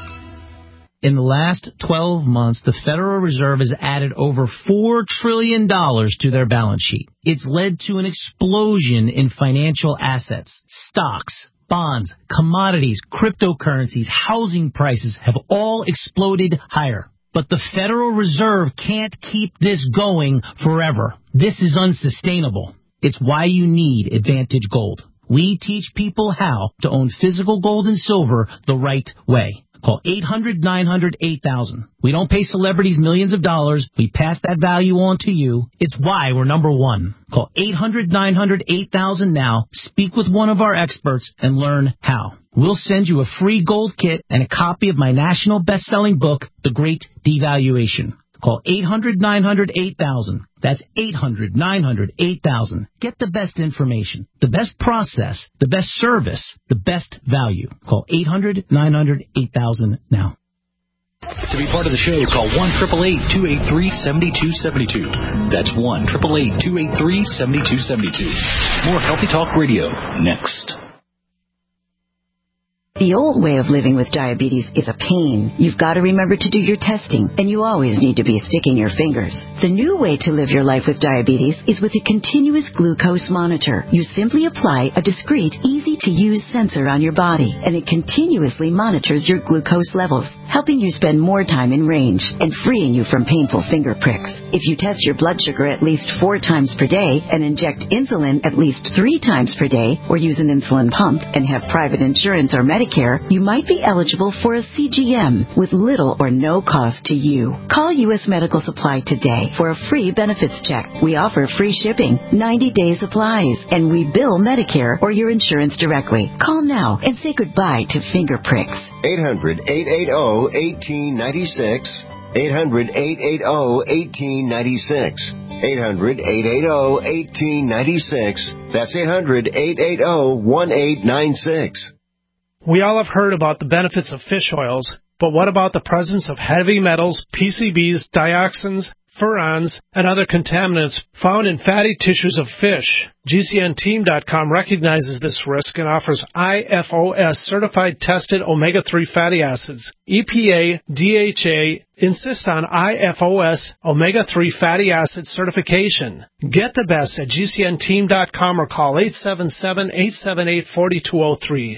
In the last twelve months, the Federal Reserve has added over four trillion dollars to their balance sheet. It's led to an explosion in financial assets. Stocks, bonds, commodities, cryptocurrencies, housing prices have all exploded higher. But the Federal Reserve can't keep this going forever. This is unsustainable. It's why you need Advantage Gold. We teach people how to own physical gold and silver the right way. Call eight hundred nine hundred eight thousand. We don't pay celebrities millions of dollars. We pass that value on to you. It's why we're number one. Call eight hundred nine hundred eight thousand now. Speak with one of our experts and learn how. We'll send you a free gold kit and a copy of my national best-selling book, The Great Devaluation. Call eight hundred nine hundred eight thousand. That's eight hundred nine hundred eight thousand. Get the best information, the best process, the best service, the best value. Call eight hundred nine hundred eight thousand now. To be part of the show, call one eight eight eight, two eight three, seven two seven two. That's one eight eight eight, two eight three, seven two seven two. More Healthy Talk Radio next. The old way of living with diabetes is a pain. You've got to remember to do your testing, and you always need to be sticking your fingers. The new way to live your life with diabetes is with a continuous glucose monitor. You simply apply a discreet, easy-to-use sensor on your body, and it continuously monitors your glucose levels, helping you spend more time in range and freeing you from painful finger pricks. If you test your blood sugar at least four times per day and inject insulin at least three times per day, or use an insulin pump and have private insurance or Medicare, Medicare, you might be eligible for a C G M with little or no cost to you. Call U S Medical Supply today for a free benefits check. We offer free shipping, ninety-day supplies, and we bill Medicare or your insurance directly. Call now and say goodbye to finger pricks. eight hundred, eight eight zero, one eight nine six. eight hundred, eight eight zero, one eight nine six. eight hundred, eight eight zero, one eight nine six. That's eight hundred, eight eight zero, one eight nine six. We all have heard about the benefits of fish oils, but what about the presence of heavy metals, P C Bs, dioxins, furans, and other contaminants found in fatty tissues of fish? G C N team dot com recognizes this risk and offers I F O S certified tested omega three fatty acids. E P A, D H A insist on I F O S omega three fatty acid certification. Get the best at G C N team dot com or call eight seven seven, eight seven eight, four two zero three.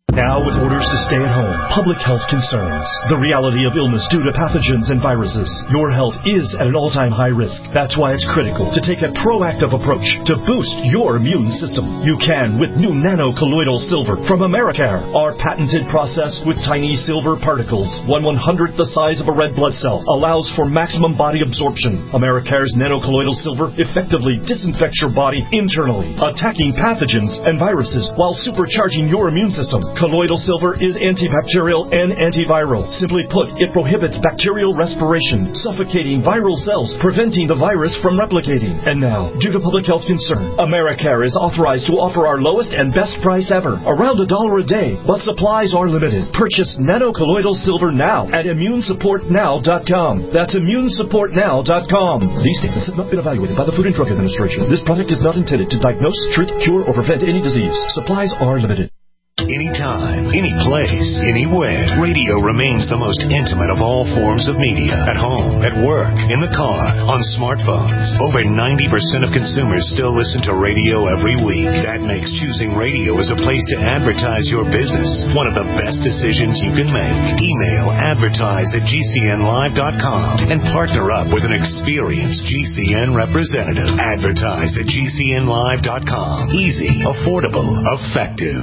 Now with orders to stay at home, public health concerns, the reality of illness due to pathogens and viruses, your health is at an all-time high risk. That's why it's critical to take a proactive approach to boost your immune system. You can with new nano-colloidal silver from Americare. Our patented process with tiny silver particles, one one-hundredth the size of a red blood cell, allows for maximum body absorption. Americare's nano-colloidal silver effectively disinfects your body internally, attacking pathogens and viruses while supercharging your immune system. Colloidal silver is antibacterial and antiviral. Simply put, it prohibits bacterial respiration, suffocating viral cells, preventing the virus from replicating. And now, due to public health concern, Americare is authorized to offer our lowest and best price ever, around a dollar a day, but supplies are limited. Purchase nano-colloidal silver now at immune support now dot com. That's immune support now dot com. These statements have not been evaluated by the Food and Drug Administration. This product is not intended to diagnose, treat, cure, or prevent any disease. Supplies are limited. Anytime, any place, anywhere, radio remains the most intimate of all forms of media. At home, at work, in the car, on smartphones. Over ninety percent of consumers still listen to radio every week. That makes choosing radio as a place to advertise your business one of the best decisions you can make. Email advertise at G C N live dot com and partner up with an experienced G C N representative. Advertise at G C N live dot com. Easy, affordable, effective.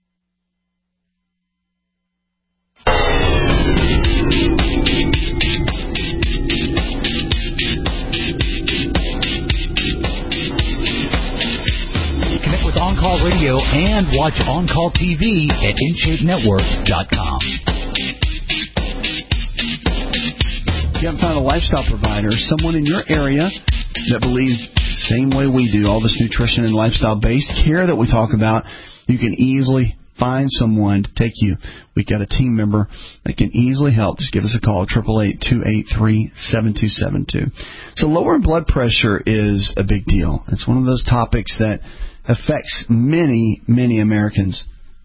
On-Call Radio and watch On-Call T V at in shape network dot com. If you haven't found a lifestyle provider, someone in your area that believes the same way we do, all this nutrition and lifestyle-based care that we talk about, you can easily find someone to take you. We've got a team member that can easily help. Just give us a call, eight eight eight, two eight three, seven two seven two. So lowering blood pressure is a big deal. It's one of those topics that affects many, many Americans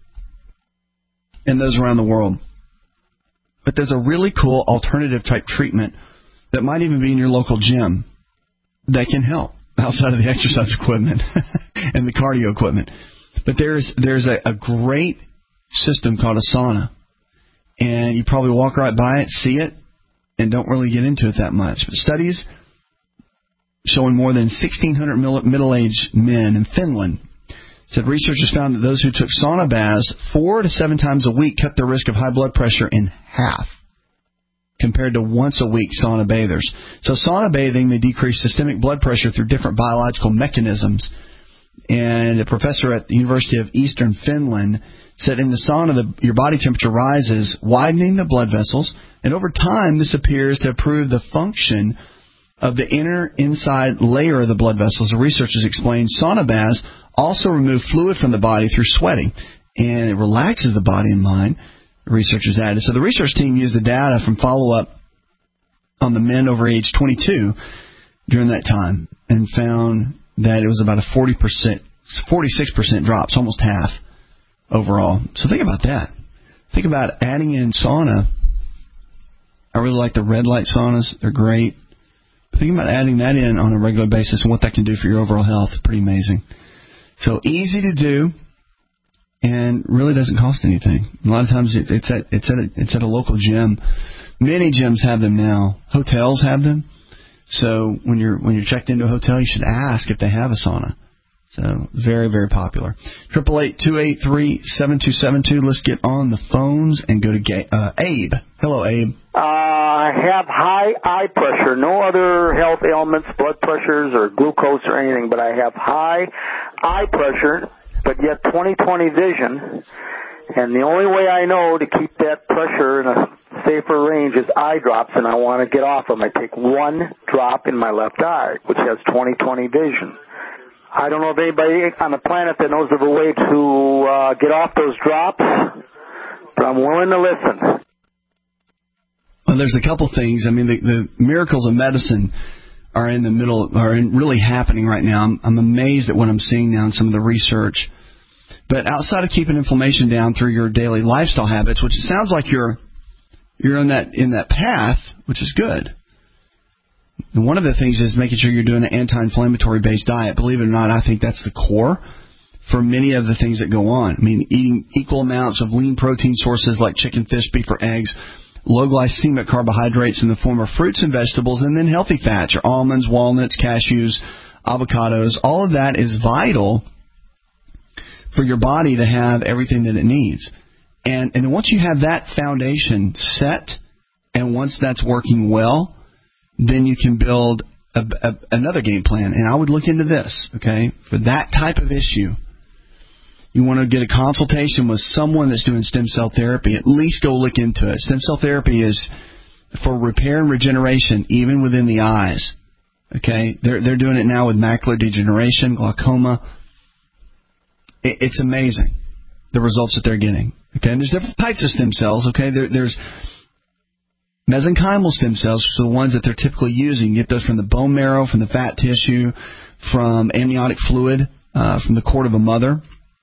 and those around the world. But there's a really cool alternative type treatment that might even be in your local gym that can help outside of the exercise equipment and the cardio equipment. But there's there's a, a great system called a sauna, and you probably walk right by it, see it, and don't really get into it that much. But studies showing more than sixteen hundred middle-aged men in Finland said researchers found that those who took sauna baths four to seven times a week cut their risk of high blood pressure in half compared to once-a-week sauna bathers. So sauna bathing may decrease systemic blood pressure through different biological mechanisms. And a professor at the University of Eastern Finland said in the sauna, the, your body temperature rises, widening the blood vessels, and over time this appears to improve the function of the inner inside layer of the blood vessels. The researchers explained sauna baths also remove fluid from the body through sweating, and it relaxes the body and mind, the researchers added. So the research team used the data from follow-up on the men over age twenty-two during that time and found that it was about a forty percent, forty-six percent drop, so almost half overall. So think about that. Think about adding in sauna. I really like the red light saunas. They're great. Think about adding that in on a regular basis and what that can do for your overall health. It's pretty amazing. So easy to do and really doesn't cost anything. A lot of times it, it's at it's at a, it's at a local gym. Many gyms have them now. Hotels have them. So when you're when you're checked into a hotel, you should ask if they have a sauna. So very, very popular. eight eight eight, two eight three, seven two seven two. Let's get on the phones and go to Ga- uh, Abe. Hello, Abe. Uh, I have high eye pressure. No other health ailments, blood pressures, or glucose or anything, but I have high eye pressure, but yet twenty twenty vision. And the only way I know to keep that pressure in a safer range is eye drops, and I want to get off them. I take one drop in my left eye, which has twenty twenty vision. I don't know of anybody on the planet that knows of a way to uh, get off those drops, but I'm willing to listen. Well, there's a couple things. I mean, the, the miracles of medicine are in the middle, are in really happening right now. I'm, I'm amazed at what I'm seeing now in some of the research. But outside of keeping inflammation down through your daily lifestyle habits, which it sounds like you're you're in that in that path, which is good. And one of the things is making sure you're doing an anti-inflammatory based diet. Believe it or not, I think that's the core. for many of the things that go on. I mean, eating equal amounts of lean protein sources like chicken, fish, beef, or eggs, low glycemic carbohydrates in the form of fruits and vegetables, and then healthy fats, your almonds, walnuts, cashews, avocados. All of that is vital for your body to have everything that it needs. And and once you have that foundation set, and once that's working well, then you can build a, a, another game plan. And I would look into this, okay, for that type of issue. You want to get a consultation with someone that's doing stem cell therapy. At least go look into it. Stem cell therapy is for repair and regeneration, even within the eyes. Okay, they're they're doing it now with macular degeneration, glaucoma. It, it's amazing the results that they're getting. Okay, and there's different types of stem cells. Okay, there, there's mesenchymal stem cells, which are the ones that they're typically using. You get those from the bone marrow, from the fat tissue, from amniotic fluid, uh, from the cord of a mother.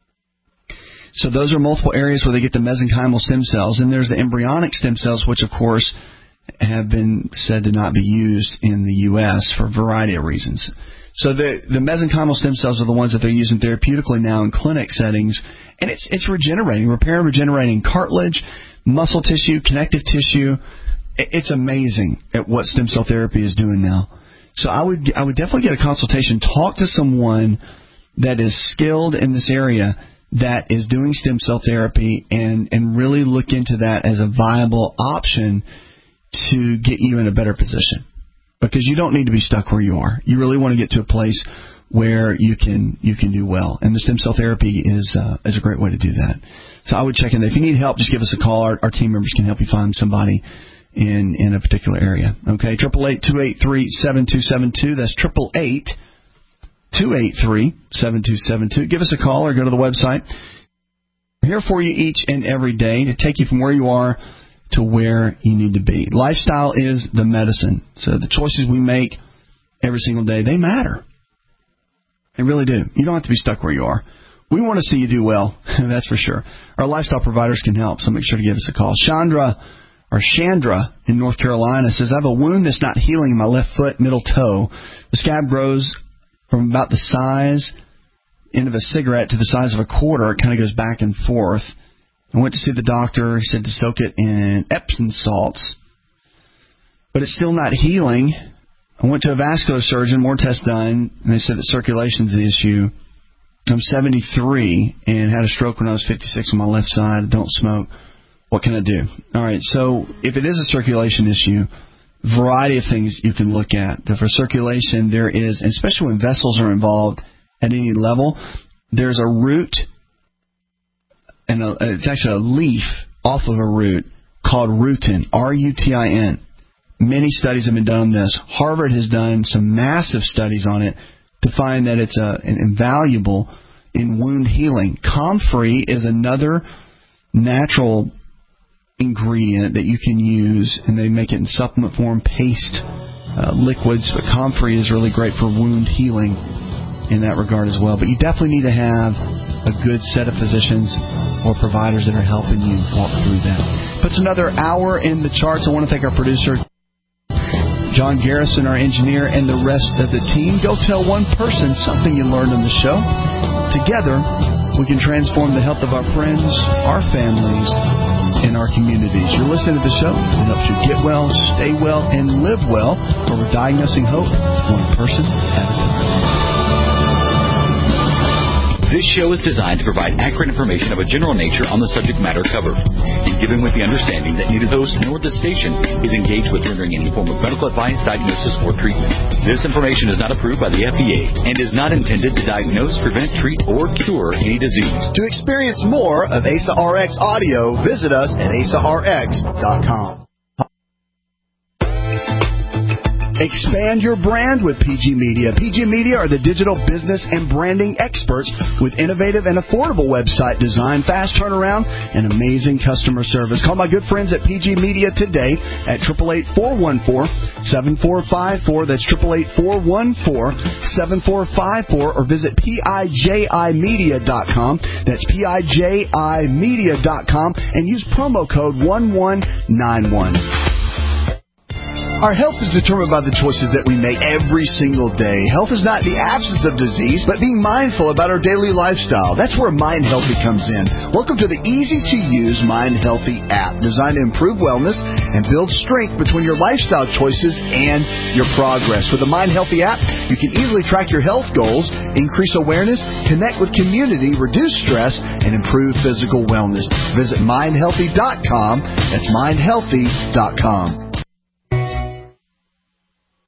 So those are multiple areas where they get the mesenchymal stem cells. And there's the embryonic stem cells, which, of course, have been said to not be used in the U S for a variety of reasons. So the the mesenchymal stem cells are the ones that they're using therapeutically now in clinic settings. And it's it's regenerating, repair and regenerating cartilage, muscle tissue, connective tissue. It's amazing at what stem cell therapy is doing now. So I would I would definitely get a consultation. Talk to someone that is skilled in this area, that is doing stem cell therapy, and, and really look into that as a viable option to get you in a better position. Because you don't need to be stuck where you are. You really want to get to a place where you can you can do well. And the stem cell therapy is uh, is a great way to do that. So I would check in. If you need help, just give us a call. Our, our team members can help you find somebody in, in a particular area. Okay, eight eight eight, two eight three, seven two seven two. That's eight eight eight, two eight three, seven two seven two. Give us a call or go to the website. We're here for you each and every day to take you from where you are to where you need to be. Lifestyle is the medicine. So the choices we make every single day, they matter. They really do. You don't have to be stuck where you are. We want to see you do well, that's for sure. Our lifestyle providers can help, so make sure to give us a call. Chandra, or Chandra in North Carolina says, I have a wound that's not healing in my left foot, middle toe. The scab grows from about the size end of a cigarette to the size of a quarter. It kind of goes back and forth. I went to see the doctor. He said to soak it in Epsom salts, but it's still not healing. I went to a vascular surgeon, more tests done, and they said that circulation's the issue. I'm seventy-three and had a stroke when I was fifty-six on my left side. I don't smoke. What can I do? All right, so if it is a circulation issue, variety of things you can look at. For circulation, there is, especially when vessels are involved at any level, there's a root, and a, it's actually a leaf off of a root called rutin, R U T I N. Many studies have been done on this. Harvard has done some massive studies on it to find that it's a, an invaluable in wound healing. Comfrey is another natural ingredient that you can use, and they make it in supplement form, paste, uh, liquids. But Comfrey is really great for wound healing in that regard as well. But you definitely need to have a good set of physicians or providers that are helping you walk through that. Puts another hour in the charts. I want to thank our producer, John Garrison, our engineer, and the rest of the team. Go tell one person something you learned on the show. Together, we can transform the health of our friends, our families, and our communities. You're listening to the show that helps you get well, stay well, and live well, where we're diagnosing hope one person at a time. This show is designed to provide accurate information of a general nature on the subject matter covered, and given with the understanding that neither host nor the station is engaged with rendering any form of medical advice, diagnosis, or treatment. This information is not approved by the F D A and is not intended to diagnose, prevent, treat, or cure any disease. To experience more of A S A R X audio, visit us at A S A R X dot com. Expand your brand with P G Media. P G Media are the digital business and branding experts with innovative and affordable website design, fast turnaround, and amazing customer service. Call my good friends at P G Media today at eight eight eight, four one four, seven four five four. That's eight eight eight, four one four, seven four five four, or visit P I J I media dot com. That's P I J I media dot com, and use promo code one one nine one. Our health is determined by the choices that we make every single day. Health is not the absence of disease, but being mindful about our daily lifestyle. That's where Mind Healthy comes in. Welcome to the easy-to-use Mind Healthy app, designed to improve wellness and build strength between your lifestyle choices and your progress. With the Mind Healthy app, you can easily track your health goals, increase awareness, connect with community, reduce stress, and improve physical wellness. Visit mind healthy dot com. That's mind healthy dot com.